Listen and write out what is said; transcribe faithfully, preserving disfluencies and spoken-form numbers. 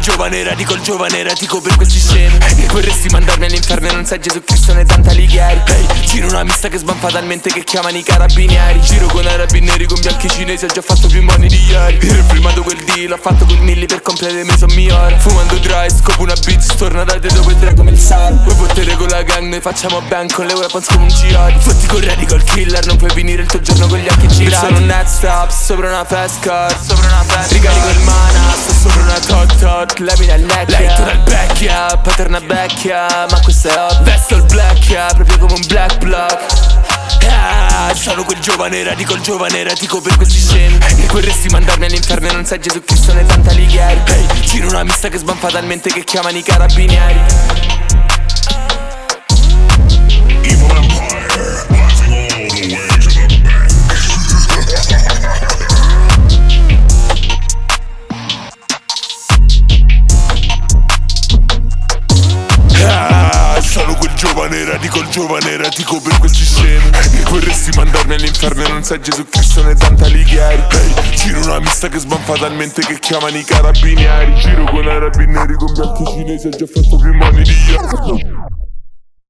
giovane eretico, il giovane eretico per questi scemi. Vorresti mandarmi all'inferno e non sai Gesù Cristo né Dante Alighieri. Ehi, hey, giro una mista che sbampa talmente che chiamano i carabinieri. Giro con arabi neri, con bianchi cinesi, ho già fatto più money di ieri. Io ho filmato quel deal, ho fatto quel milli per comprare me son migliore. Fumando dry, scopo una bitch, torna da te dopo il drago come il sale. Vuoi fottere con la gang, noi facciamo bang con le weapons come un jihad. Fotti con radical killer, non puoi finire il tuo giorno con gli occhi girati. Sono un net stop, sopra una fast car, sopra una fast ricarico il mana, sto sopra una tot tot. Lei mi dà il neck, lei tu dal back, yeah, paterna vecchia, ma questa è hot. Vesto il black, yeah, proprio come un black block. Ah, sono quel giovane eretico, il giovane eretico per questi scemi. Vorresti mandarmi all'inferno e non sai Gesù Cristo né Dante Alighieri. Ehi, hey, giro una mista che sbampa talmente che chiamano i carabinieri. Evil Empire, rising all the way to the bank. Ah, sono quel giovane eretico, il giovane eretico per questi scemi. Vorresti mandarmi all'inferno e non sai Gesù Cristo né Dante Alighieri. Ehi, hey, giro una mista che sbampa talmente che chiamano i carabinieri. Giro con arabi neri, con bianchi cinesi, ho già fatto più money di ieri.